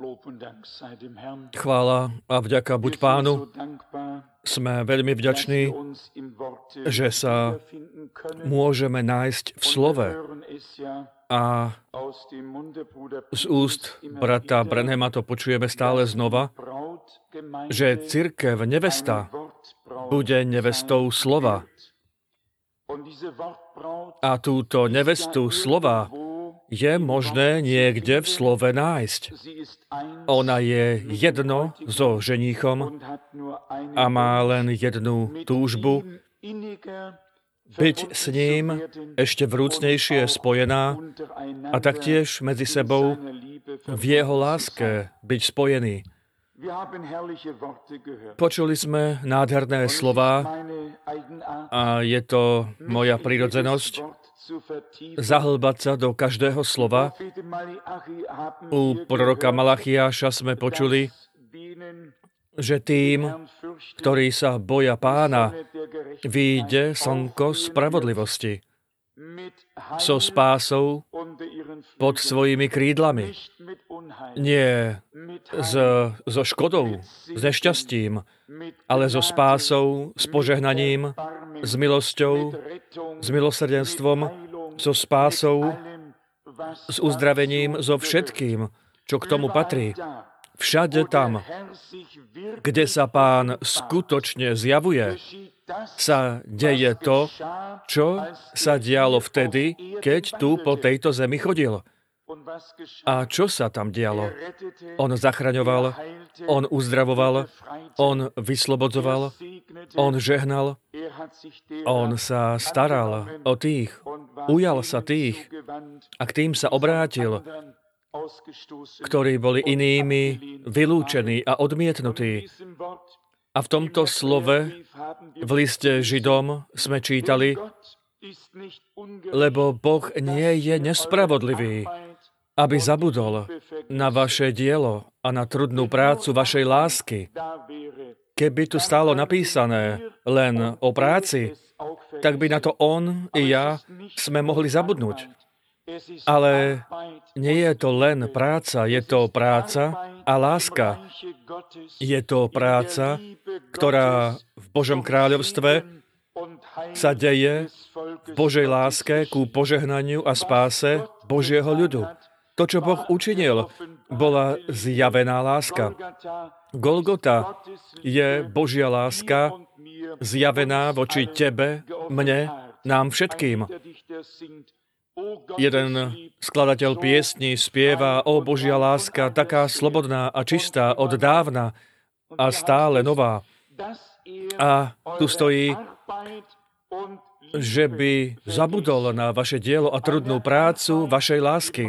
Chvála a vďaka buď Pánu. Sme veľmi vďační, že sa môžeme nájsť v slove a z úst brata Branhama to počujeme stále znova, že cirkev, nevesta, bude nevestou slova. A túto nevestu slova je možné niekde v slove nájsť. Ona je jedno so ženíchom a má len jednu túžbu, byť s ním ešte vrúcnejšie spojená a taktiež medzi sebou v jeho láske byť spojený. Počuli sme nádherné slová a je to moja prirodzenosť zahlbať sa do každého slova. U proroka Malachiáša sme počuli, že tým, ktorí sa boja Pána, vyjde slnko spravodlivosti so spásou pod svojimi krídlami. Nie so škodou, s nešťastím, ale so spásou, s požehnaním, s milosťou, s milosrdenstvom, so spásou, s uzdravením, so všetkým, čo k tomu patrí. Všade tam, kde sa Pán skutočne zjavuje, sa deje to, čo sa dialo vtedy, keď tu po tejto zemi chodil. A čo sa tam dialo? On zachraňoval, on uzdravoval, on vyslobodzoval, on žehnal, on sa staral o tých, ujal sa tých a k tým sa obrátil, ktorí boli inými vylúčení a odmietnutí. A v tomto slove v liste Židom sme čítali, lebo Boh nie je nespravodlivý, aby zabudol na vaše dielo a na trudnú prácu vašej lásky. Keby tu stálo napísané len o práci, tak by na to on i ja sme mohli zabudnúť. Ale nie je to len práca, je to práca a láska. Je to práca, ktorá v Božom kráľovstve sa deje v Božej láske ku požehnaniu a spáse Božieho ľudu. To, čo Boh učinil, bola zjavená láska. Golgota je Božia láska zjavená voči tebe, mne, nám všetkým. Jeden skladateľ piesní spieva: O Božia láska, taká slobodná a čistá od dávna a stále nová. A tu stojí, že by zabudol na vaše dielo a trudnú prácu vašej lásky.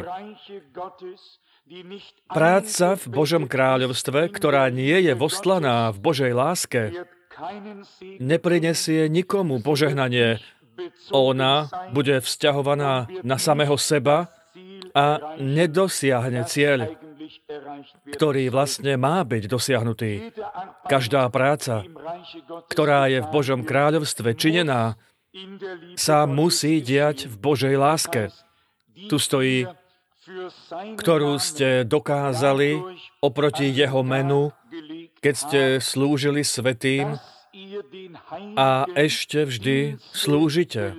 Práca v Božom kráľovstve, ktorá nie je vostlaná v Božej láske, neprinesie nikomu požehnanie. Ona bude vzťahovaná na samého seba a nedosiahne cieľ, ktorý vlastne má byť dosiahnutý. Každá práca, ktorá je v Božom kráľovstve činená, sa musí diať v Božej láske. Tu stojí, ktorú ste dokázali oproti jeho menu, keď ste slúžili svätým a ešte vždy slúžite.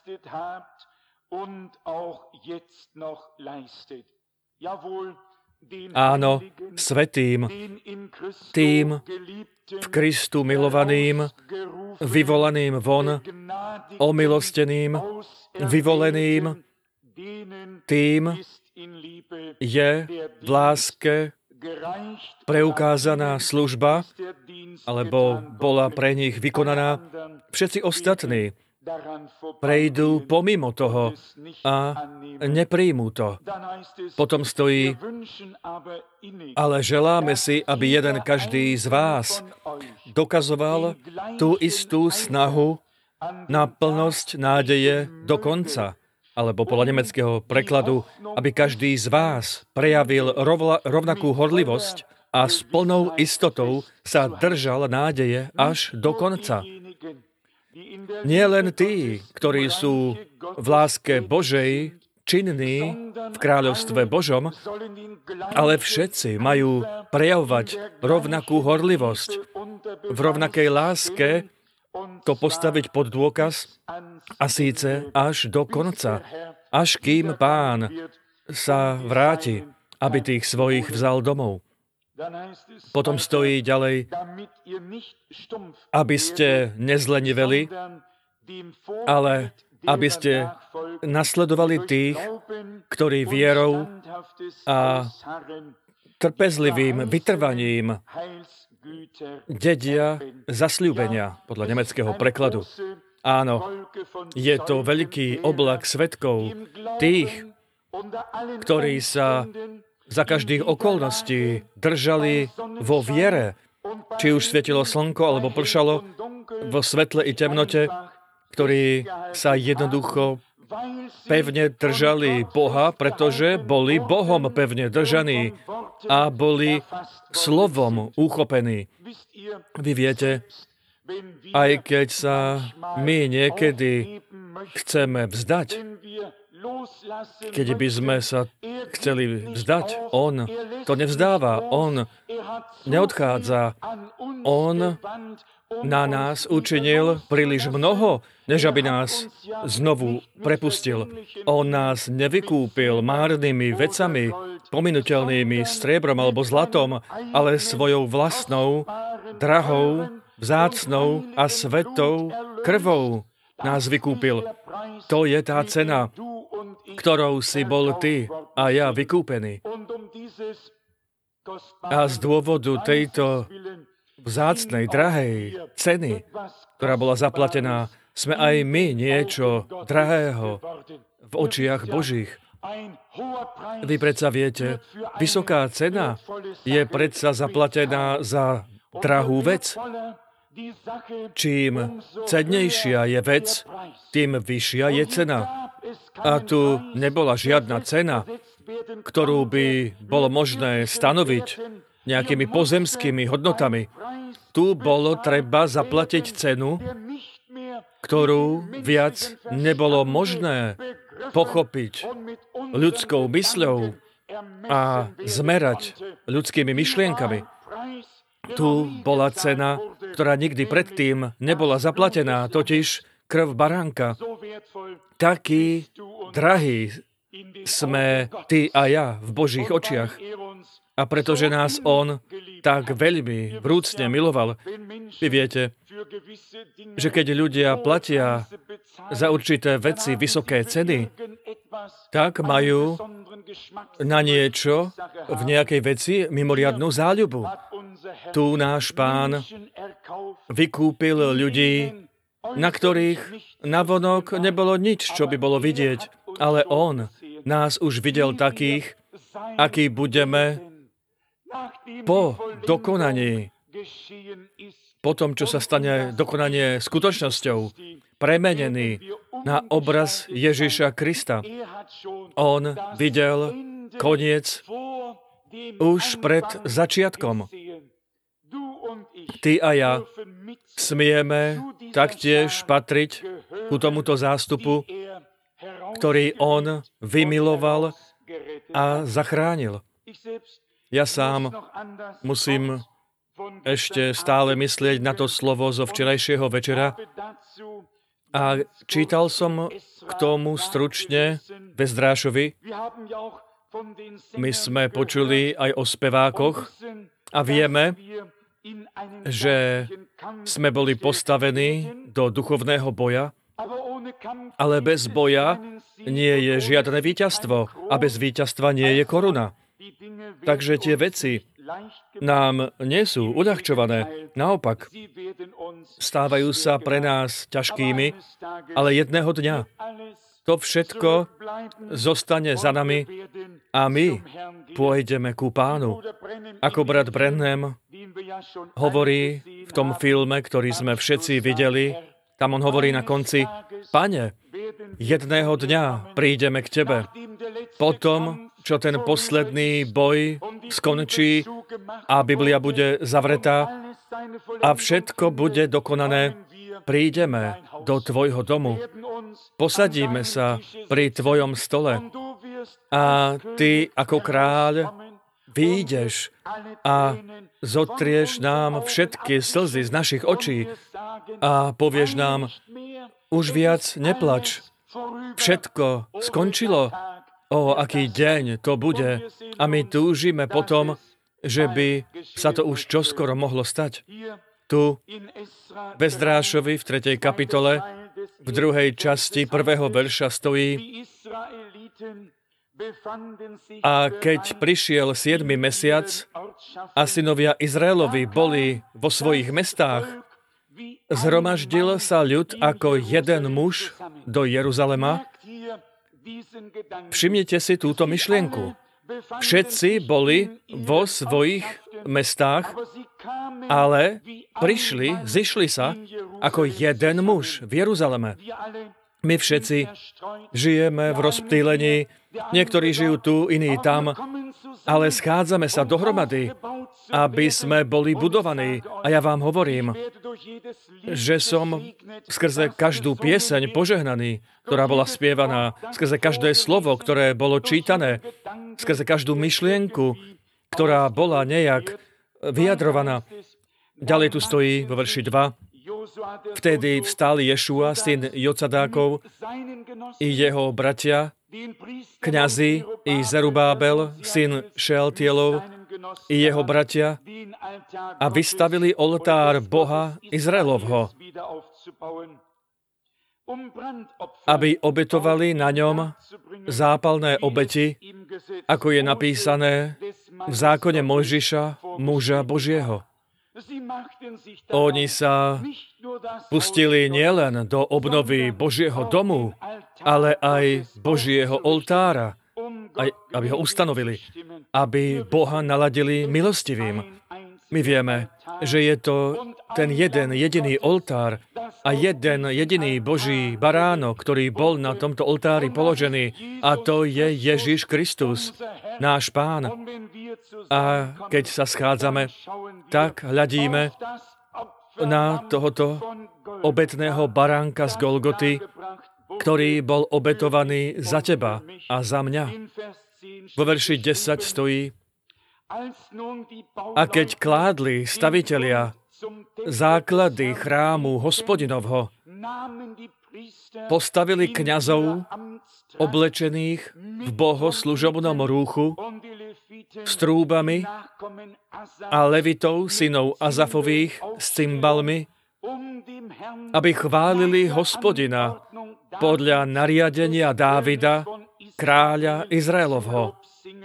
Áno, svätým, tým v Kristu milovaným, vyvolaným von, omilosteným, vyvoleným, tým je v láske preukázaná služba, alebo bola pre nich vykonaná. Všetci ostatní prejdú pomimo toho a nepríjmú to. Potom stojí, ale želáme si, aby jeden každý z vás dokazoval tú istú snahu na plnosť nádeje do konca. Alebo podľa nemeckého prekladu, aby každý z vás prejavil rovnakú horlivosť a s plnou istotou sa držal nádeje až do konca. Nie len tí, ktorí sú v láske Božej činní v kráľovstve Božom, ale všetci majú prejavovať rovnakú horlivosť. V rovnakej láske to postaviť pod dôkaz a síce až do konca, až kým Pán sa vráti, aby tých svojich vzal domov. Potom stojí ďalej, aby ste nezleniveli, ale aby ste nasledovali tých, ktorí vierou a trpezlivým vytrvaním dedia zasľúbenia, podľa nemeckého prekladu. Áno, je to veľký oblak svedkov, tých, ktorí sa za každých okolností držali vo viere, či už svietilo slnko alebo pršalo, vo svetle i temnote, ktorí sa jednoducho pevne držali Boha, pretože boli Bohom pevne držaní a boli slovom uchopení. Vy viete, aj keď sa my niekedy chceme vzdať, keď by sme sa chceli vzdať, on to nevzdáva, on neodchádza, on na nás učinil príliš mnoho, než aby nás znovu prepustil. On nás nevykúpil márnymi vecami, pominuteľnými striebrom alebo zlatom, ale svojou vlastnou, drahou, vzácnou a svetou krvou nás vykúpil. To je tá cena, ktorou si bol ty a ja vykúpený. A z dôvodu tejto vzácnej, drahej ceny, ktorá bola zaplatená, sme aj my niečo drahého v očiach Božích. Vy predsa viete, vysoká cena je predsa zaplatená za drahú vec. Čím cennejšia je vec, tým vyššia je cena. A tu nebola žiadna cena, ktorú by bolo možné stanoviť nejakými pozemskými hodnotami. Tu bolo treba zaplatiť cenu, ktorú viac nebolo možné pochopiť ľudskou mysľou a zmerať ľudskými myšlienkami. Tu bola cena, ktorá nikdy predtým nebola zaplatená, totiž krv baránka. Taký drahý sme ty a ja v Božích očiach. A pretože nás on tak veľmi vrúcne miloval, vy viete, že keď ľudia platia za určité veci vysoké ceny, tak majú na niečo v nejakej veci mimoriadnu záľubu. Tu náš Pán vykúpil ľudí, na ktorých navonok nebolo nič, čo by bolo vidieť, ale on nás už videl takých, akí budeme po dokonaní, po tom, čo sa stane dokonanie skutočnosťou, premenený na obraz Ježiša Krista. On videl koniec už pred začiatkom. Ty a ja smieme taktiež patriť ku tomuto zástupu, ktorý on vymiloval a zachránil. Ja sám musím ešte stále myslieť na to slovo zo včerajšieho večera a čítal som k tomu stručne v Ezdrášovi. My sme počuli aj o spevákoch a vieme, že sme boli postavení do duchovného boja, ale bez boja nie je žiadne víťazstvo a bez víťazstva nie je koruna. Takže tie veci nám nie sú uľahčované. Naopak, stávajú sa pre nás ťažkými, ale jedného dňa to všetko zostane za nami a my pôjdeme ku Pánu. Ako brat Branham hovorí v tom filme, ktorý sme všetci videli, tam on hovorí na konci: Pane, jedného dňa prídeme k Tebe. Potom, čo ten posledný boj skončí a Biblia bude zavretá a všetko bude dokonané, prídeme do tvojho domu, posadíme sa pri tvojom stole a ty ako kráľ vyjdeš a zotrieš nám všetky slzy z našich očí a povieš nám, už viac neplač, všetko skončilo. O, aký deň to bude. A my túžime potom, že by sa to už čoskoro mohlo stať. Tu, v Ezdrášovi, v 3. kapitole, v 2. časti 1. verša stojí: a keď prišiel 7. mesiac a synovia Izraelovi boli vo svojich mestách, zhromaždil sa ľud ako jeden muž do Jeruzalema. Všimnite si túto myšlienku. Všetci boli vo svojich mestách, ale zišli sa ako jeden muž v Jeruzaleme. My všetci žijeme v rozptýlení, niektorí žijú tu, iní tam, ale schádzame sa dohromady, aby sme boli budovaní. A ja vám hovorím, že som skrze každú pieseň požehnaný, ktorá bola spievaná, skrze každé slovo, ktoré bolo čítané, skrze každú myšlienku, ktorá bola nejak vyjadrovaná. Ďalej tu stojí vo verši 2. Vtedy vstal Ješua, syn Jocadákov, i jeho bratia, kňazi, i Zerubábel, syn Šealtielov, i jeho bratia, a vystavili oltár Boha Izraelovho, aby obetovali na ňom zápalné obeti, ako je napísané v zákone Mojžiša, muža Božieho. Oni sa pustili nielen do obnovy Božieho domu, ale aj Božieho oltára, aby ho ustanovili, aby Boha naladili milostivým. My vieme, že je to ten jeden jediný oltár a jeden jediný Boží baránok, ktorý bol na tomto oltári položený, a to je Ježiš Kristus, náš Pán. A keď sa schádzame, tak hľadíme na tohoto obetného baránka z Golgoty, ktorý bol obetovaný za teba a za mňa. Vo verši 10 stojí: a keď kládli stavitelia základy chrámu Hospodinovho, postavili kňazov oblečených v bohoslužobnom rúchu s trúbami a levitov, synov Azafových, s cymbalmi, aby chválili Hospodina podľa nariadenia Dávida, kráľa Izraelovho.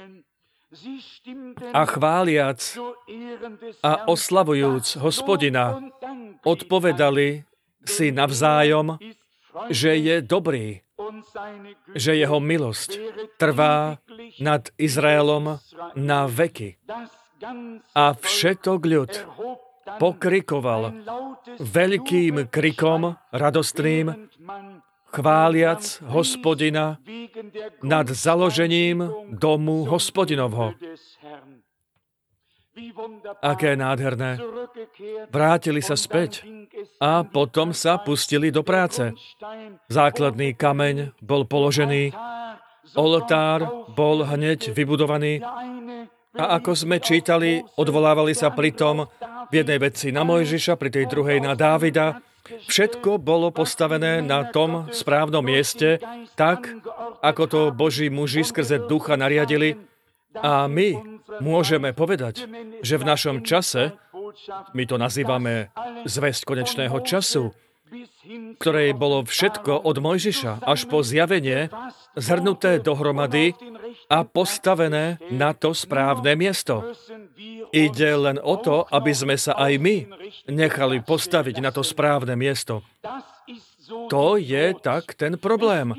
A chváliac a oslavujúc Hospodina, odpovedali si navzájom, že je dobrý, že jeho milosť trvá nad Izraelom na veky. A všetok ľud pokrikoval veľkým krikom radostným, chváliac Hospodina nad založením domu Hospodinovho. Aké nádherné. Vrátili sa späť a potom sa pustili do práce. Základný kameň bol položený, oltár bol hneď vybudovaný a ako sme čítali, odvolávali sa pritom v jednej veci na Mojžiša, pri tej druhej na Dávida. Všetko bolo postavené na tom správnom mieste, tak, ako to Boží muži skrze ducha nariadili. A my môžeme povedať, že v našom čase, my to nazývame zvesť konečného času, ktorej bolo všetko od Mojžiša až po zjavenie zhrnuté dohromady a postavené na to správne miesto. Ide len o to, aby sme sa aj my nechali postaviť na to správne miesto. To je tak ten problém.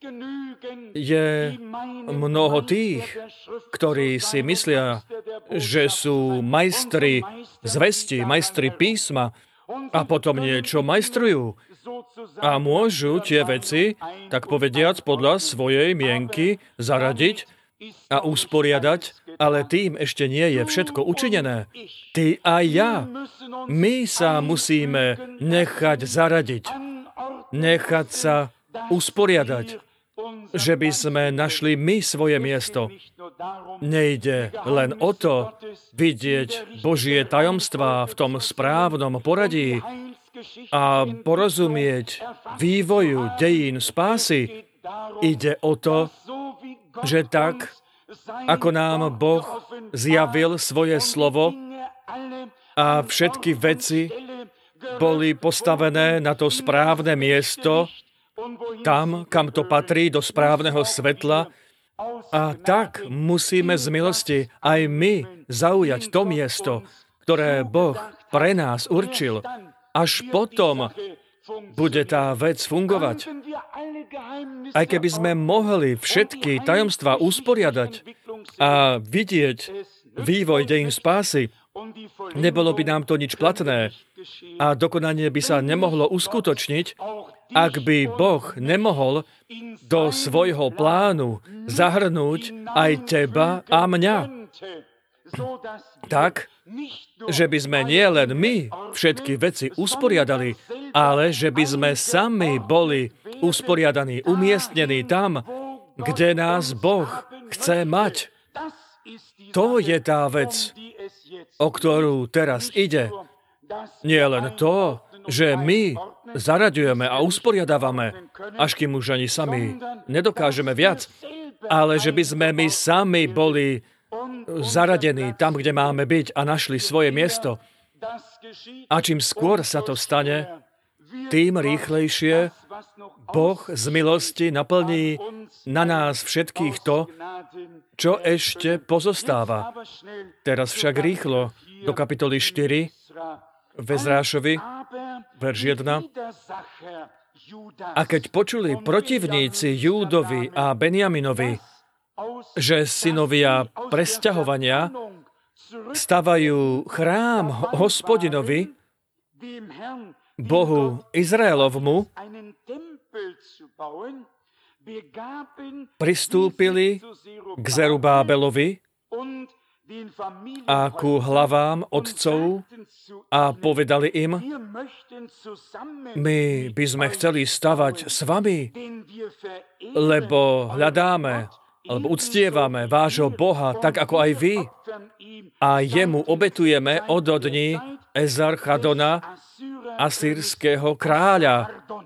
Je mnoho tých, ktorí si myslia, že sú majstri zvesti, majstri písma a potom niečo majstrujú. A môžu tie veci, tak povediac, podľa svojej mienky zaradiť a usporiadať, ale tým ešte nie je všetko učinené. Ty a ja, my sa musíme nechať zaradiť, nechať sa usporiadať, že by sme našli my svoje miesto. Nejde len o to vidieť Božie tajomstvá v tom správnom poradí a porozumieť vývoju dejín spásy. Ide o to, že tak, ako nám Boh zjavil svoje slovo a všetky veci boli postavené na to správne miesto, tam, kam to patrí, do správneho svetla, a tak musíme z milosti aj my zaujať to miesto, ktoré Boh pre nás určil. Až potom bude tá vec fungovať. Aj keby sme mohli všetky tajomstvá usporiadať a vidieť vývoj dejín spásy, nebolo by nám to nič platné a dokonanie by sa nemohlo uskutočniť, ak by Boh nemohol do svojho plánu zahrnúť aj teba a mňa. Tak, že by sme nie len my všetky veci usporiadali, ale že by sme sami boli usporiadaní, umiestnení tam, kde nás Boh chce mať. To je tá vec, o ktorú teraz ide. Nie len to, že my zaraďujeme a usporiadávame, až kým už ani sami nedokážeme viac, ale že by sme my sami boli zaradení tam, kde máme byť a našli svoje miesto. A čím skôr sa to stane, tým rýchlejšie Boh z milosti naplní na nás všetkých to, čo ešte pozostáva. Teraz však rýchlo do kapitoly 4 v Ezrášovi, verš 1. A keď počuli protivníci Júdovi a Benjaminovi, že synovia presťahovania stavajú chrám Hospodinovi, Bohu Izraelovmu, pristúpili k Zerubábelovi a ku hlavám otcov a povedali im, my by sme chceli stavať s vami, lebo hľadáme alebo uctievame vášho Boha tak ako aj vy a jemu obetujeme od dní Esarchadona, asýrskeho kráľa.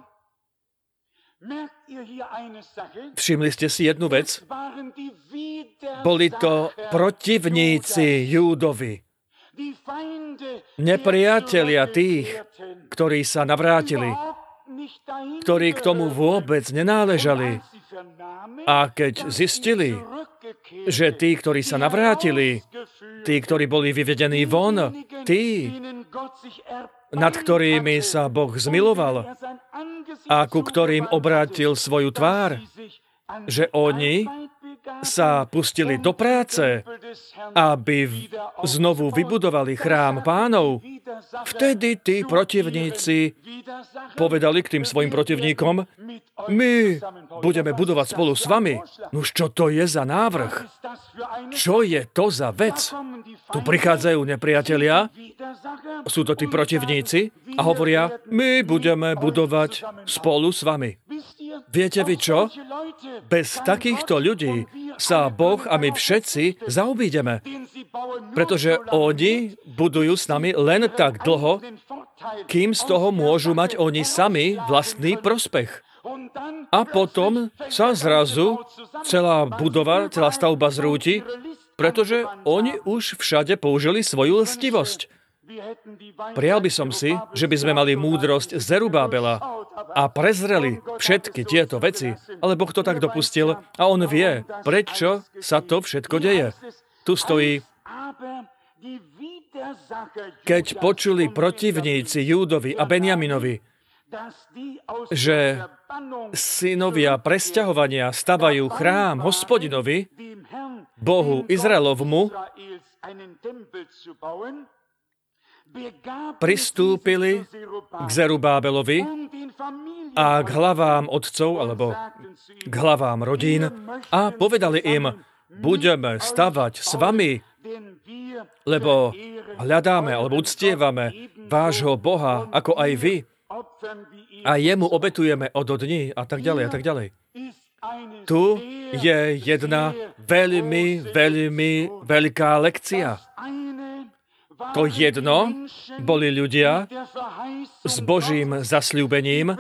Všimli ste si jednu vec? Boli to protivníci Júdovi. Nepriatelia tých, ktorí sa navrátili, ktorí k tomu vôbec nenáležali. A keď zistili, že tí, ktorí sa navrátili, tí, ktorí boli vyvedení von, tí, nad ktorými sa Boh zmiloval a ku ktorým obrátil svoju tvár, že oni sa pustili do práce, aby znovu vybudovali chrám Pánov, vtedy tí protivníci povedali k tým svojim protivníkom, my budeme budovať spolu s vami. Nuž čo to je za návrh? Čo je to za vec? Tu prichádzajú nepriatelia, sú to tí protivníci a hovoria, my budeme budovať spolu s vami. Viete vy čo? Bez takýchto ľudí sa Boh a my všetci zaobídeme, pretože oni budujú s nami len tak dlho, kým z toho môžu mať oni sami vlastný prospech. A potom sa zrazu celá budova, celá stavba zrúti, pretože oni už všade použili svoju lstivosť. Prijal by som si, že by sme mali múdrosť Zerubábela a prezreli všetky tieto veci, ale Boh to tak dopustil a on vie, prečo sa to všetko deje. Tu stojí, keď počuli protivníci Júdovi a Benjaminovi, že synovia presťahovania stavajú chrám Hospodinovi, Bohu Izraelovmu, pristúpili k Zerubábelovi a k hlavám otcov, alebo k hlavám rodín a povedali im, budeme stavať s vami, lebo hľadáme alebo uctievame vášho Boha, ako aj vy, a jemu obetujeme od dní a tak ďalej a tak ďalej. Tu je jedna veľmi, veľmi veľká lekcia. To jedno boli ľudia s Božím zasľúbením,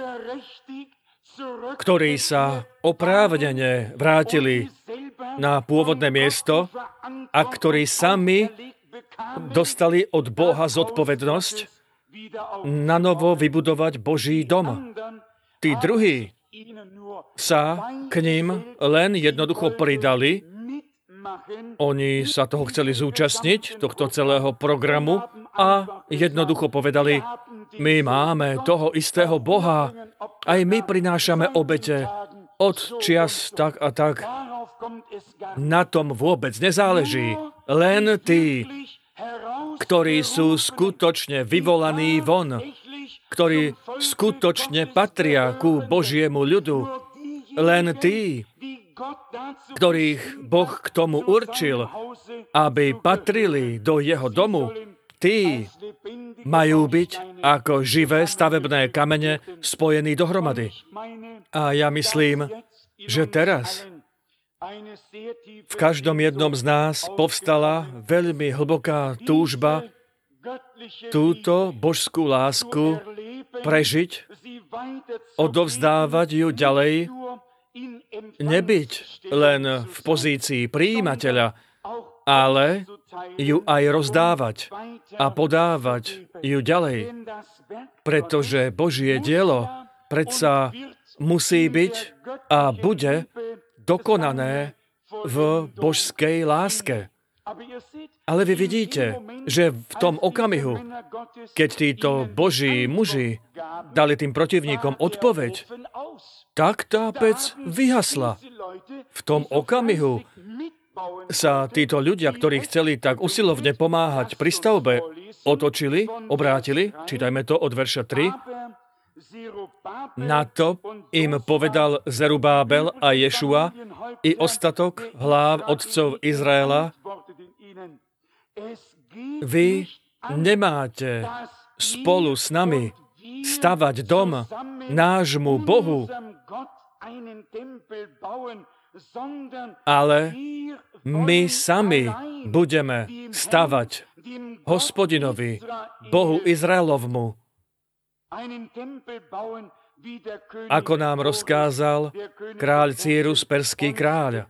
ktorí sa oprávnene vrátili na pôvodné miesto a ktorí sami dostali od Boha zodpovednosť na novo vybudovať Boží dom. Tí druhí sa k ním len jednoducho pridali. Oni sa toho chceli zúčastniť, tohto celého programu, a jednoducho povedali, my máme toho istého Boha, aj my prinášame obete od čias tak a tak. Na tom vôbec nezáleží. Len tí, ktorí sú skutočne vyvolaní von, ktorí skutočne patria ku Božiemu ľudu, len tí, ktorých Boh k tomu určil, aby patrili do jeho domu, tí majú byť ako živé stavebné kamene spojení dohromady. A ja myslím, že teraz v každom jednom z nás povstala veľmi hlboká túžba túto božskú lásku prežiť, odovzdávať ju ďalej, nebyť len v pozícii prijímateľa, ale ju aj rozdávať a podávať ju ďalej. Pretože Božie dielo predsa musí byť a bude dokonané v božskej láske. Ale vy vidíte, že v tom okamihu, keď títo Boží muži dali tým protivníkom odpoveď, tak tá pec vyhasla. V tom okamihu sa títo ľudia, ktorí chceli tak usilovne pomáhať pri stavbe, otočili, obrátili, čítajme to od verša 3, na to im povedal Zerubábel a Ješua i ostatok hlav otcov Izraela, vy nemáte spolu s nami stavať dom nášmu Bohu, ale my sami budeme stavať Hospodinovi, Bohu Izraelovmu, ako nám rozkázal kráľ Cyrus, perský kráľ.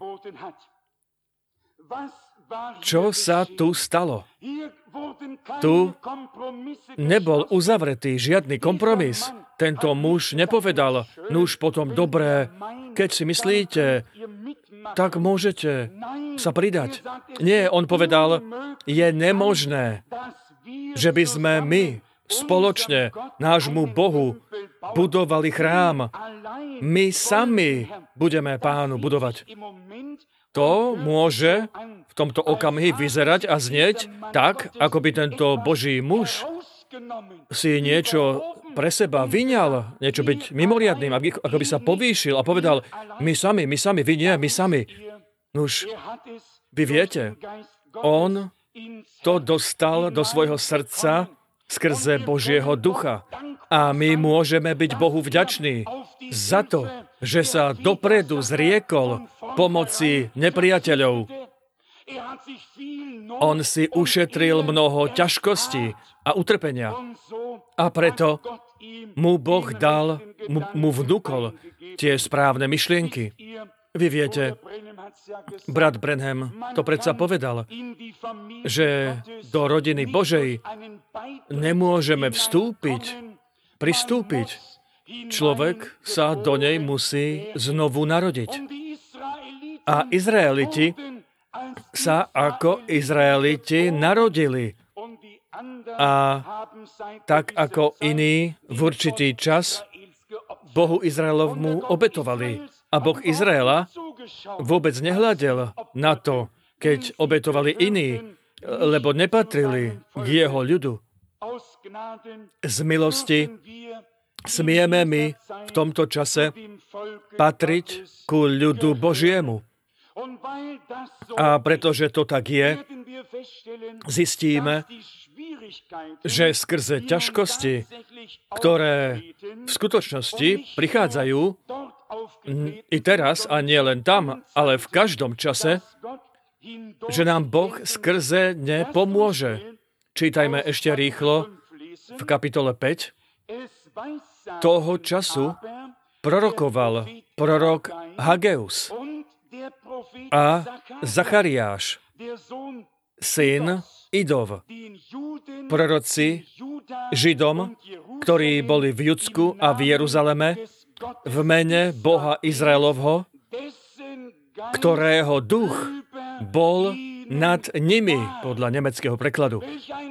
Čo sa tu stalo? Tu nebol uzavretý žiadny kompromis. Tento muž nepovedal, nuž potom dobré, keď si myslíte, tak môžete sa pridať. Nie, on povedal, je nemožné, že by sme my spoločne nášmu Bohu budovali chrám. My sami budeme Pánu budovať. To môže v tomto okamihu vyzerať a znieť tak, ako by tento Boží muž si niečo pre seba vyňal, niečo byť mimoriadnym, ako by sa povýšil a povedal, my sami, vy nie, my sami. Nuž, vy viete, on to dostal do svojho srdca skrze Božieho ducha. A my môžeme byť Bohu vďační za to, že sa dopredu zriekol pomoci nepriateľov. On si ušetril mnoho ťažkostí a utrpenia. A preto mu Boh dal, mu vnúkol tie správne myšlienky. Vy viete, brat Branham to predsa povedal, že do rodiny Božej nemôžeme pristúpiť. Človek sa do nej musí znovu narodiť. A Izraeliti sa ako Izraeliti narodili. A tak ako iní v určitý čas Bohu Izraelovmu obetovali. A Boh Izraela vôbec nehľadel na to, keď obetovali iní, lebo nepatrili k jeho ľudu. Z milosti smieme my v tomto čase patriť ku ľudu Božiemu. A pretože to tak je, zistíme, že skrze ťažkosti, ktoré v skutočnosti prichádzajú i teraz, a nie len tam, ale v každom čase, že nám Boh skrze ne pomôže. Čítajme ešte rýchlo v kapitole 5. Toho času prorokoval prorok Hageus a Zachariáš, syn Idov, proroci Židom, ktorí boli v Judsku a v Jeruzaleme, v mene Boha Izraelovho, ktorého duch bol nad nimi, podľa nemeckého prekladu.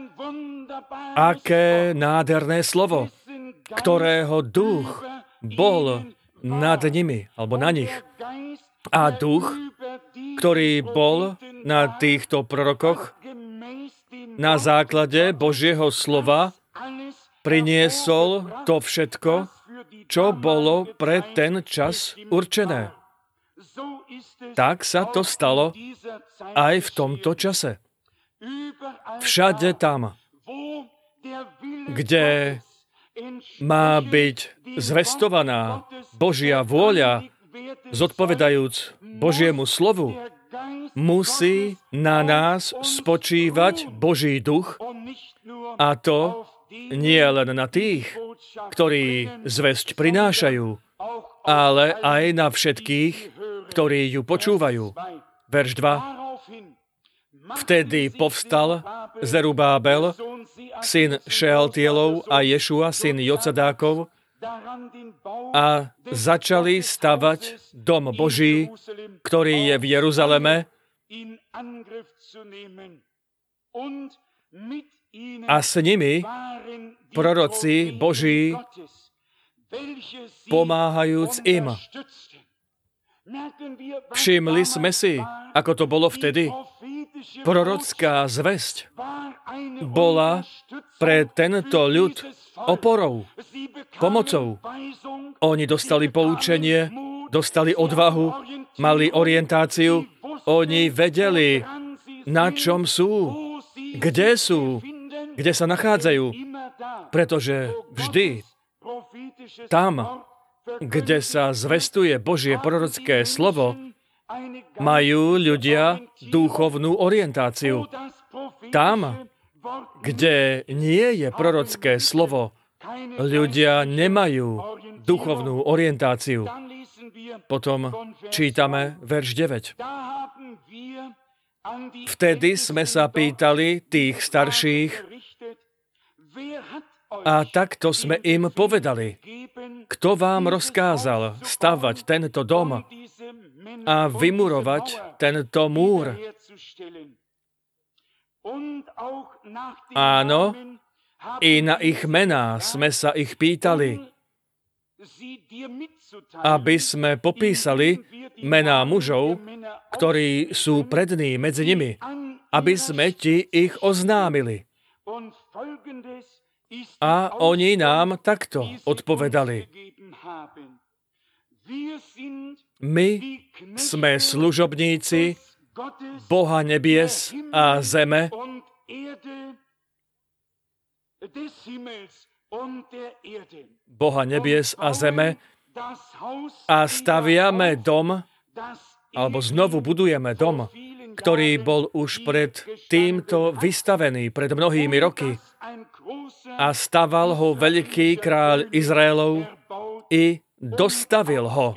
Aké nádherné slovo, ktorého duch bol nad nimi, alebo na nich. A duch, ktorý bol na týchto prorokoch, na základe Božieho slova priniesol to všetko, čo bolo pre ten čas určené. Tak sa to stalo aj v tomto čase. Všade tam, kde má byť zvestovaná Božia vôľa, zodpovedajúc Božiemu slovu, musí na nás spočívať Boží duch, a to nie len na tých, ktorí zvesť prinášajú, ale aj na všetkých, ktorí ju počúvajú. Verš 2. Vtedy povstal Zerubábel, syn Šealtielov, a Ješua, syn Jocadákov, a začali stavať dom Boží, ktorý je v Jeruzaleme, a s nimi proroci Boží, pomáhajúc im. Všimli sme si, ako to bolo vtedy. Prorocká zvesť bola pre tento ľud oporou, pomocou. Oni dostali poučenie, dostali odvahu, mali orientáciu, oni vedeli, na čom sú, kde sa nachádzajú, pretože vždy tam, kde sa zvestuje Božie prorocké slovo, majú ľudia duchovnú orientáciu. Tam, kde nie je prorocké slovo, ľudia nemajú duchovnú orientáciu. Potom čítame verš 9. Vtedy sme sa pýtali tých starších a takto sme im povedali, kto vám rozkázal stavať tento dom a vymurovať tento múr. Áno, i na ich mená sme sa ich pýtali, aby sme popísali mená mužov, ktorí sú prední medzi nimi, aby sme ti ich oznámili. A oni nám takto odpovedali. My sme služobníci Boha nebies a zeme, Boha nebies a zeme, a staviame dom, alebo znovu budujeme dom, ktorý bol už pred týmto vystavený pred mnohými roky. A staval ho veľký kráľ Izraelov i dostavil ho.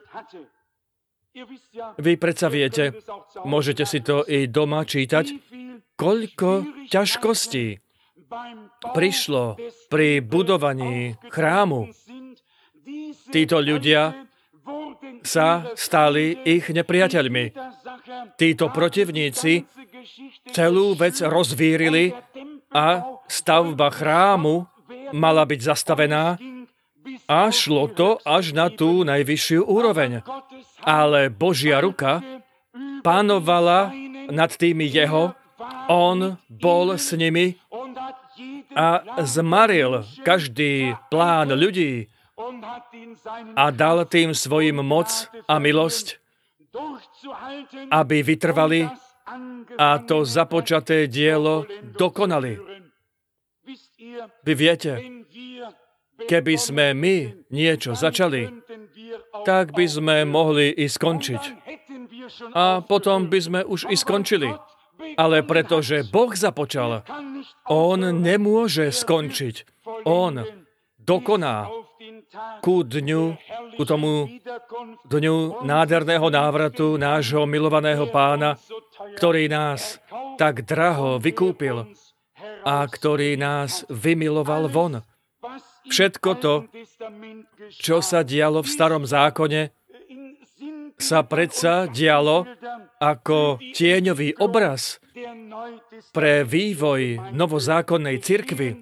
Vy predsa viete, môžete si to i doma čítať, koľko ťažkostí prišlo pri budovaní chrámu. Títo ľudia sa stali ich nepriateľmi. Títo protivníci celú vec rozvírili a stavba chrámu mala byť zastavená a šlo to až na tú najvyššiu úroveň. Ale Božia ruka pánovala nad tými jeho, on bol s nimi a zmaril každý plán ľudí a dal tým svojim moc a milosť aby vytrvali a to započaté dielo dokonali. Vy viete, keby sme my niečo začali, tak by sme mohli i skončiť. A potom by sme už i skončili. Ale pretože Boh započal, On nemôže skončiť. On dokoná ku tomu dňu nádherného návratu nášho milovaného Pána, ktorý nás tak draho vykúpil a ktorý nás vymiloval von. Všetko to, čo sa dialo v Starom zákone, sa predsa dialo ako tieňový obraz pre vývoj novozákonnej cirkvi.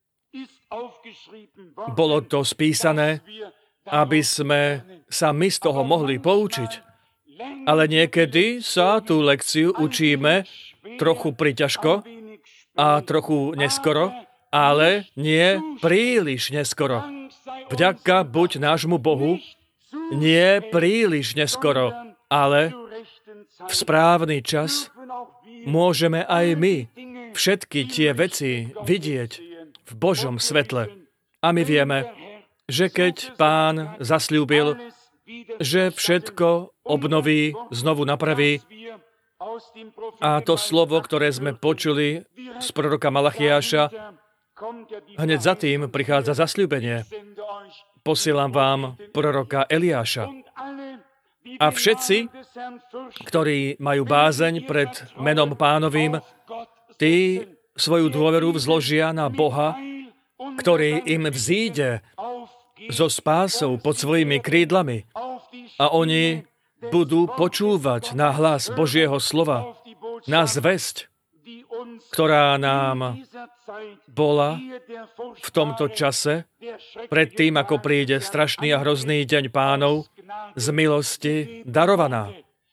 Bolo to spísané, aby sme sa my z toho mohli poučiť. Ale niekedy sa tú lekciu učíme trochu priťažko a trochu neskoro, ale nie príliš neskoro. Vďaka buď nášmu Bohu, nie príliš neskoro, ale v správny čas môžeme aj my všetky tie veci vidieť v Božom svetle. A my vieme, že keď Pán zasľúbil, že všetko obnoví, znovu napraví, a to slovo, ktoré sme počuli z proroka Malachiáša, hneď za tým prichádza zasľúbenie. Posielam vám proroka Eliáša. A všetci, ktorí majú bázeň pred menom Pánovým, tí svoju dôveru vzložia na Boha, ktorý im vzíde so spásou pod svojimi krídlami. A oni budú počúvať na hlas Božieho slova, na zvesť, ktorá nám bola v tomto čase, predtým, ako príde strašný a hrozný deň Pánov, z milosti darovaná.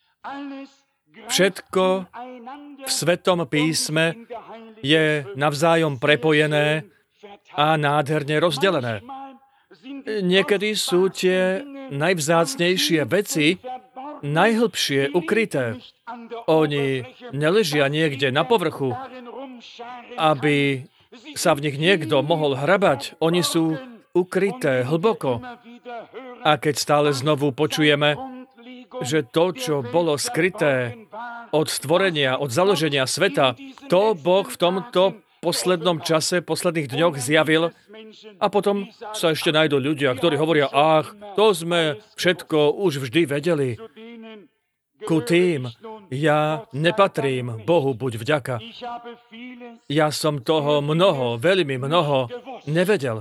Všetko v Svetom písme je navzájom prepojené a nádherne rozdelené. Niekedy sú tie najvzácnejšie veci najhlbšie ukryté. Oni neležia niekde na povrchu, aby sa v nich niekto mohol hrabať. Oni sú ukryté hlboko. A keď stále znovu počujeme, že to, čo bolo skryté od stvorenia, od založenia sveta, to Boh v tomto poslednom čase, posledných dňoch zjavil a potom sa ešte nájdú ľudia, ktorí hovoria, to sme všetko už vždy vedeli. Ku tým ja nepatrím, Bohu buď vďaka. Ja som toho veľmi mnoho nevedel.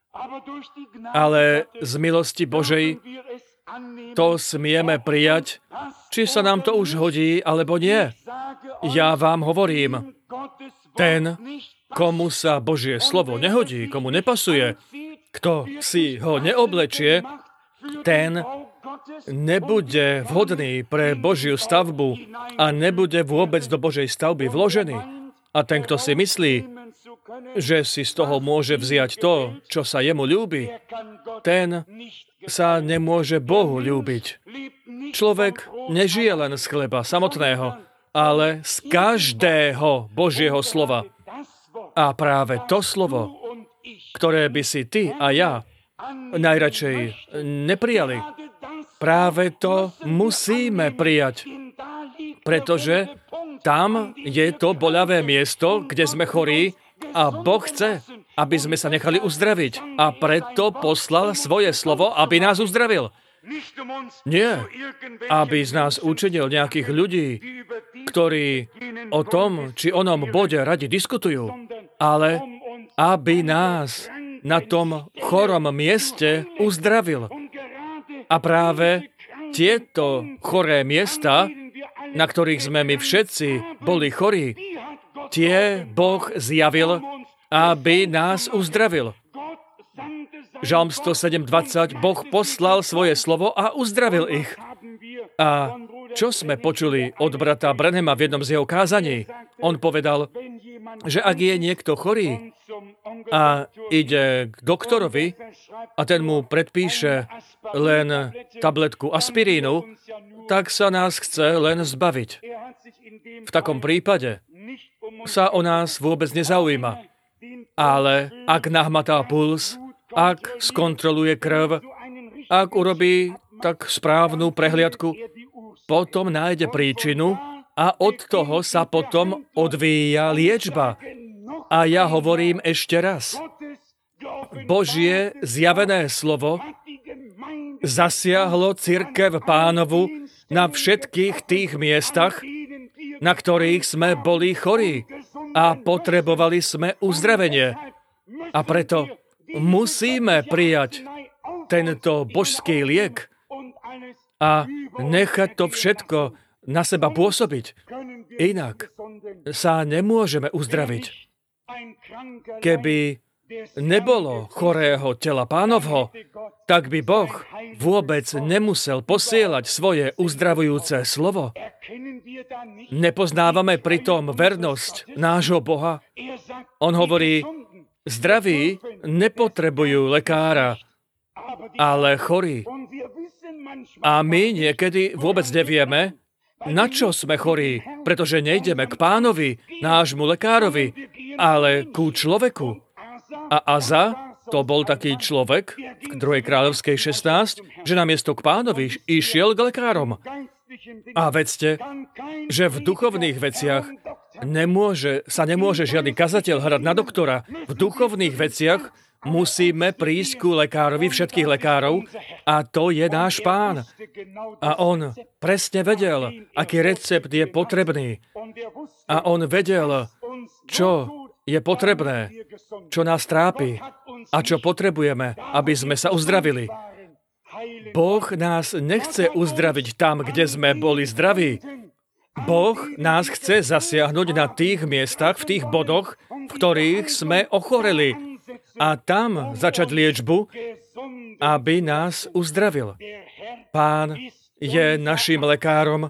Ale z milosti Božej to smieme prijať, či sa nám to už hodí, alebo nie. Ja vám hovorím, ten, komu sa Božie slovo nehodí, komu nepasuje, kto si ho neoblečie, ten nebude vhodný pre Božiu stavbu a nebude vôbec do Božej stavby vložený. A ten, kto si myslí, že si z toho môže vziať to, čo sa jemu ľúbi, ten sa nemôže Bohu ľúbiť. Človek nežije len z chleba samotného, ale z každého Božieho slova. A práve to slovo, ktoré by si ty a ja najradšej neprijali, práve to musíme prijať, pretože tam je to boľavé miesto, kde sme chorí a Boh chce, aby sme sa nechali uzdraviť. A preto poslal svoje slovo, aby nás uzdravil. Nie, aby z nás učinil nejakých ľudí, ktorí o tom či onom bode radi diskutujú, ale aby nás na tom chorom mieste uzdravil. A práve tieto choré miesta, na ktorých sme my všetci boli chorí, tie Boh zjavil, aby nás uzdravil. Žalm 107:20, Boh poslal svoje slovo a uzdravil ich. A čo sme počuli od brata Branhama v jednom z jeho kázaní? On povedal, že ak je niekto chorý a ide k doktorovi a ten mu predpíše len tabletku aspirínu, tak sa nás chce len zbaviť. V takom prípade sa o nás vôbec nezaujíma. Ale ak nahmatá puls, ak skontroluje krv, ak urobí tak správnu prehliadku, potom nájde príčinu a od toho sa potom odvíja liečba. A ja hovorím ešte raz. Božie zjavené slovo zasiahlo cirkev Pánovu na všetkých tých miestach, na ktorých sme boli chorí a potrebovali sme uzdravenie. A preto musíme prijať tento božský liek a nechať to všetko na seba pôsobiť. Inak sa nemôžeme uzdraviť. Keby nebolo chorého tela Pánovho, tak by Boh vôbec nemusel posielať svoje uzdravujúce slovo. Nepoznávame pritom vernosť nášho Boha. On hovorí, zdraví nepotrebujú lekára, ale chorí. A my niekedy vôbec nevieme, na čo sme chorí, pretože nejdeme k Pánovi, nášmu lekárovi, ale ku človeku. A Aza, to bol taký človek v 2. kráľovskej 16, že namiesto k Pánovi išiel k lekárom. A vedzte, že v duchovných veciach sa nemôže žiadny kazateľ hrať na doktora. V duchovných veciach musíme prísť ku lekárovi všetkých lekárov a to je náš Pán. A on presne vedel, aký recept je potrebný. A on vedel, čo je potrebné, čo nás trápi a čo potrebujeme, aby sme sa uzdravili. Boh nás nechce uzdraviť tam, kde sme boli zdraví. Boh nás chce zasiahnuť na tých miestach, v tých bodoch, v ktorých sme ochoreli. A tam začať liečbu, aby nás uzdravil. Pán je našim lekárom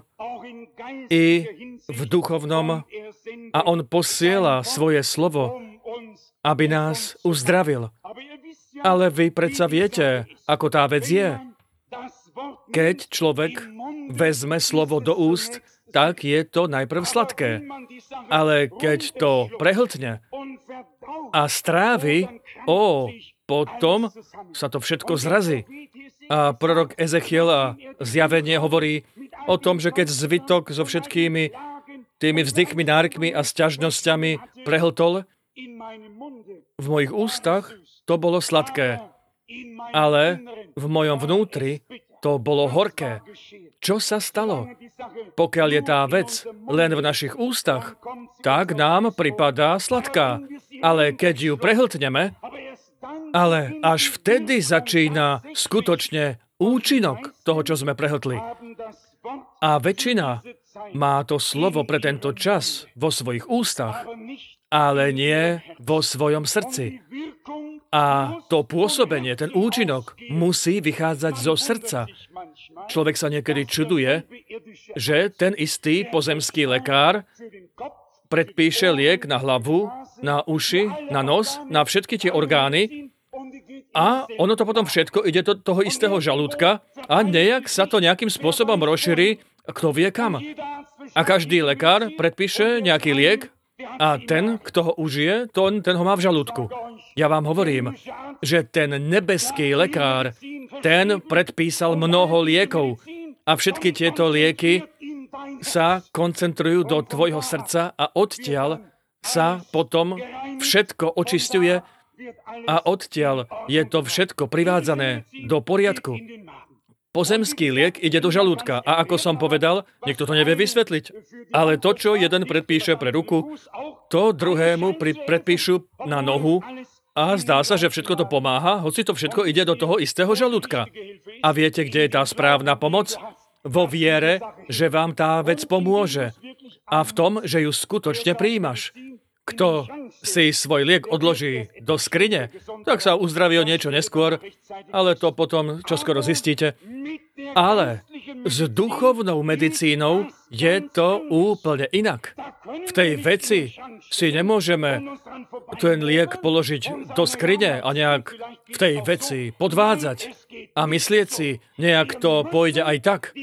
i v duchovnom a on posiela svoje slovo, aby nás uzdravil. Ale vy predsa viete, ako tá vec je. Keď človek vezme slovo do úst, tak je to najprv sladké. Ale keď to prehltne a strávi, potom sa to všetko zrazí. A prorok Ezechiel a zjavenie hovorí o tom, že keď zvytok so všetkými tými vzdychmi, nárykmi a sťažnosťami prehltol, v mojich ústach to bolo sladké, ale v mojom vnútri to bolo horké. Čo sa stalo? Pokiaľ je tá vec len v našich ústach, tak nám pripadá sladká. Ale keď ju prehltneme, ale až vtedy začína skutočne účinok toho, čo sme prehltli. A väčšina má to slovo pre tento čas vo svojich ústach, ale nie vo svojom srdci. A to pôsobenie, ten účinok musí vychádzať zo srdca. Človek sa niekedy čuduje, že ten istý pozemský lekár predpíše liek na hlavu, na uši, na nos, na všetky tie orgány a ono to potom všetko ide do toho istého žalúdka a nejak sa to nejakým spôsobom rozšíri, kto vie kam. A každý lekár predpíše nejaký liek a ten, kto ho užije, ten ho má v žalúdku. Ja vám hovorím, že ten nebeský lekár, ten predpísal mnoho liekov a všetky tieto lieky sa koncentrujú do tvojho srdca a odtiaľ sa potom všetko očisťuje a odtiaľ je to všetko privádzané do poriadku. Pozemský liek ide do žalúdka a ako som povedal, niekto to nevie vysvetliť. Ale to, čo jeden predpíše pre ruku, to druhému predpíšu na nohu a zdá sa, že všetko to pomáha, hoci to všetko ide do toho istého žalúdka. A viete, kde je tá správna pomoc? Vo viere, že vám tá vec pomôže a v tom, že ju skutočne prijímaš. Kto si svoj liek odloží do skrine, tak sa uzdraví o niečo neskôr, ale to potom čoskoro zistíte. Ale s duchovnou medicínou je to úplne inak. V tej veci si nemôžeme ten liek položiť do skrine a nejak v tej veci podvádzať a myslieť si, nejak to pôjde aj tak.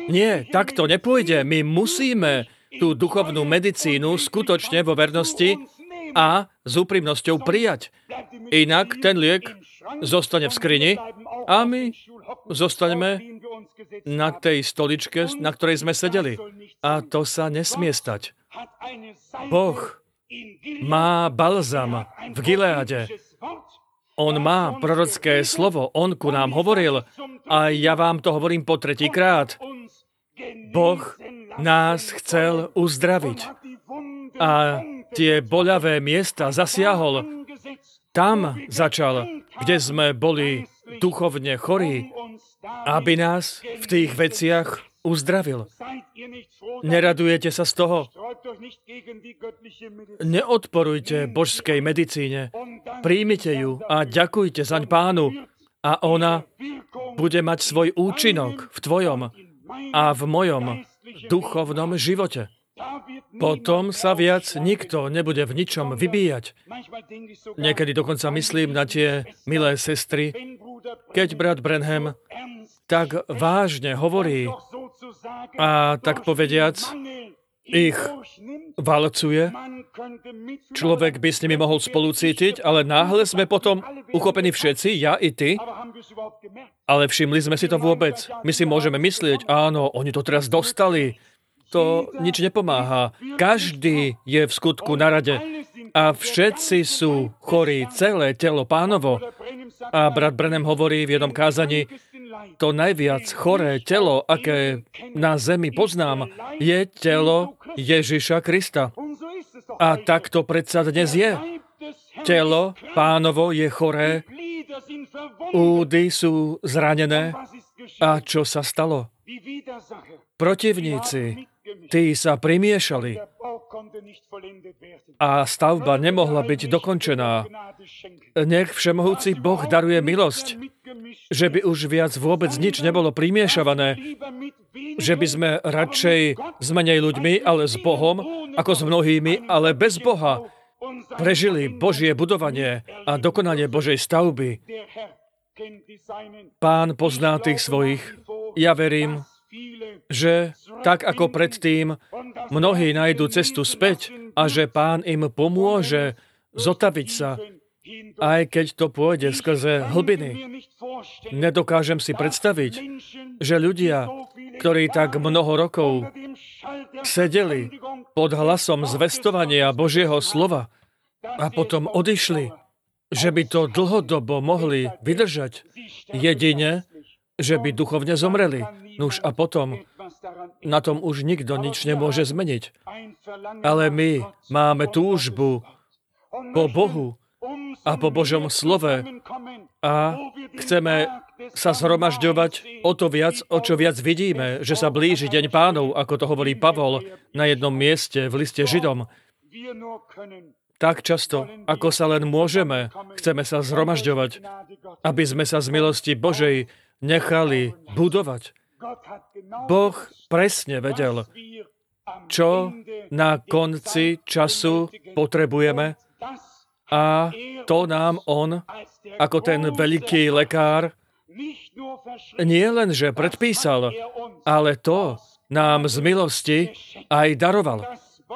Nie, tak to nepôjde. My musíme tú duchovnú medicínu skutočne vo vernosti a s úprimnosťou prijať. Inak ten liek zostane v skrini a my zostaneme na tej stoličke, na ktorej sme sedeli. A to sa nesmie stať. Boh má balzam v Gileade. On má prorocké slovo. On ku nám hovoril. A ja vám to hovorím po tretíkrát. Boh nás chcel uzdraviť. A tie boľavé miesta zasiahol. Tam začal, kde sme boli duchovne chorí, aby nás v tých veciach uzdravil. Neradujete sa z toho? Neodporujte božskej medicíne. Príjmite ju a ďakujte zaň Pánu a ona bude mať svoj účinok v tvojom a v mojom duchovnom živote. Potom sa viac nikto nebude v ničom vybíjať. Niekedy dokonca myslím na tie milé sestry, keď brat Branham tak vážne hovorí a tak povediac ich valcuje. Človek by s nimi mohol spolucítiť, ale náhle sme potom uchopení všetci, ja i ty. Ale všimli sme si to vôbec. My si môžeme myslieť, áno, oni to teraz dostali. To nič nepomáha. Každý je v skutku na rade. A všetci sú chorí, celé telo Pánovo. A brat Branham hovorí v jednom kázaní, to najviac choré telo, aké na zemi poznám, je telo Ježiša Krista. A tak to predsa dnes je. Telo Pánovo je choré, údy sú zranené. A čo sa stalo? Protivníci, tí sa primiešali a stavba nemohla byť dokončená. Nech všemohúci Boh daruje milosť, že by už viac vôbec nič nebolo primiešavané, že by sme radšej s menej ľuďmi, ale s Bohom, ako s mnohými, ale bez Boha, prežili Božie budovanie a dokonanie Božej stavby. Pán pozná tých svojich. Ja verím, že tak ako predtým mnohí nájdu cestu späť a že Pán im pomôže zotaviť sa, aj keď to pôjde skrze hlbiny. Nedokážem si predstaviť, že ľudia, ktorí tak mnoho rokov sedeli pod hlasom zvestovania Božieho slova a potom odišli, že by to dlhodobo mohli vydržať, jedine, že by duchovne zomreli. Nuž a potom na tom už nikto nič nemôže zmeniť. Ale my máme túžbu po Bohu a po Božom slove a chceme sa zhromažďovať o to viac, o čo viac vidíme, že sa blíži deň Pánov, ako to hovorí Pavol na jednom mieste v liste Židom. Tak často, ako sa len môžeme, chceme sa zhromažďovať, aby sme sa z milosti Božej nechali budovať. Boh presne vedel, čo na konci času potrebujeme a to nám on, ako ten veľký lekár, nie len, že predpísal, ale to nám z milosti aj daroval.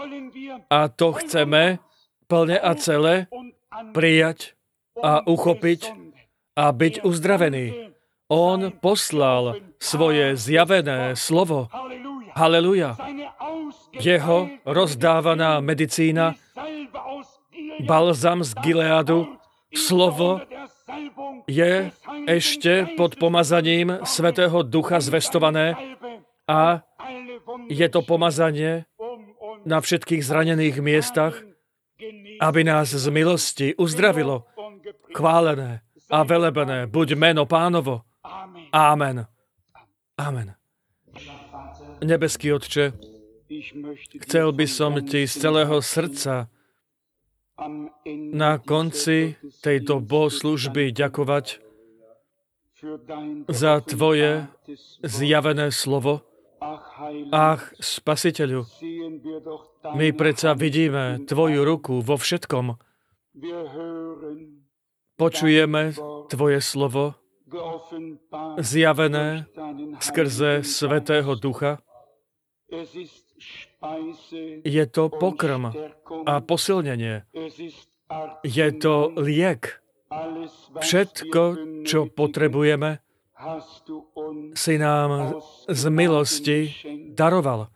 A to chceme plne a celé prijať a uchopiť a byť uzdravený. On poslal svoje zjavené slovo. Haleluja. Jeho rozdávaná medicína, balzam z Gileadu, slovo je ešte pod pomazaním Svätého Ducha zvestované a je to pomazanie na všetkých zranených miestach, aby nás z milosti uzdravilo. Chválené a velebené buď meno Pánovo. Amen. Amen. Nebeský Otče, chcel by som Ti z celého srdca na konci tejto bohoslužby ďakovať za Tvoje zjavené slovo. Ach, Spasiteľu, my predsa vidíme Tvoju ruku vo všetkom. Počujeme Tvoje slovo zjavené skrze Svätého Ducha. Je to pokrm a posilnenie. Je to liek. Všetko, čo potrebujeme, si nám z milosti daroval.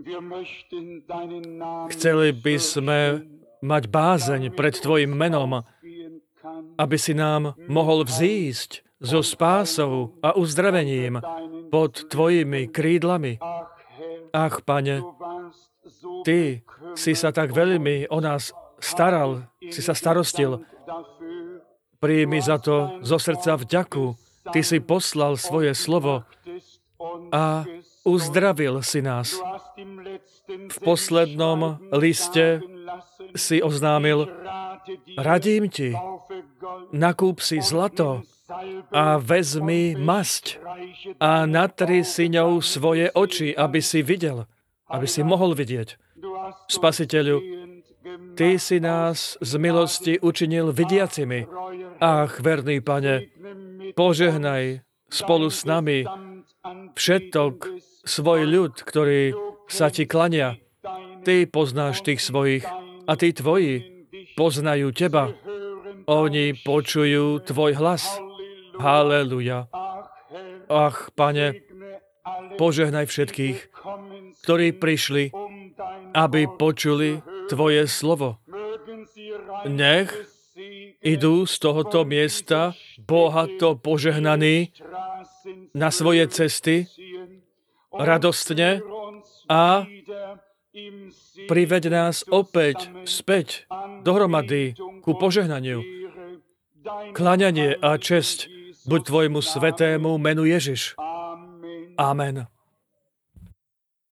Chceli by sme mať bázeň pred Tvojim menom, aby si nám mohol vzísť so spásou a uzdravením pod Tvojimi krídlami. Ach, Pane, Ty si sa tak veľmi o nás staral, si sa starostil. Príjmi za to zo srdca vďaku. Ty si poslal svoje slovo a uzdravil si nás. V poslednom liste si oznámil: radím ti, nakúp si zlato a vezmi masť a natri si ňou svoje oči, aby si videl, aby si mohol vidieť. Spasiteľu, Ty si nás z milosti učinil vidiacimi. Ach, verný Pane, požehnaj spolu s nami všetok svoj ľud, ktorý sa Ti klania. Ty poznáš tých svojich a tí Tvoji poznajú Teba. Oni počujú Tvoj hlas. Haleluja. Ach, Pane, požehnaj všetkých, ktorí prišli, aby počuli Tvoje slovo. Nech idú z tohoto miesta bohato požehnaní na svoje cesty radostne a priveď nás opäť späť dohromady ku požehnaniu. Kláňanie a česť buď Tvojmu svetému menu Ježiš. Amen.